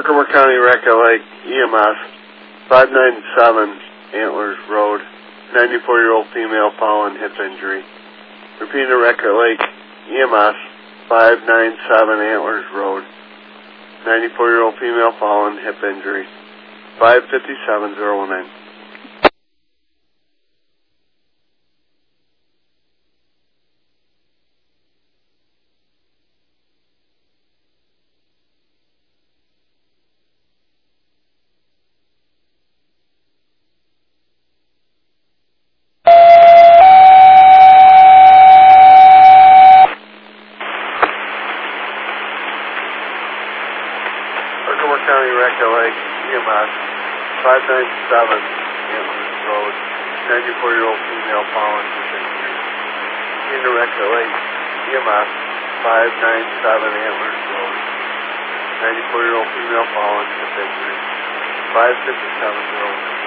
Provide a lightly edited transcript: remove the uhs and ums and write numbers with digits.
Herkimer County Record Lake EMS, 597 Antlers Road, 94-year-old female fallen hip injury. Repeating the Record Lake EMS, 597 Antlers Road, 94-year-old female fallen hip injury, 557-019. Herkimer County Record Lake EMS, 597 Antlers Road, 94-year-old female fallen hip injury. Repeating the Record Lake EMS, 597 Antlers Road, 94-year-old female fallen hip injury, 557-019.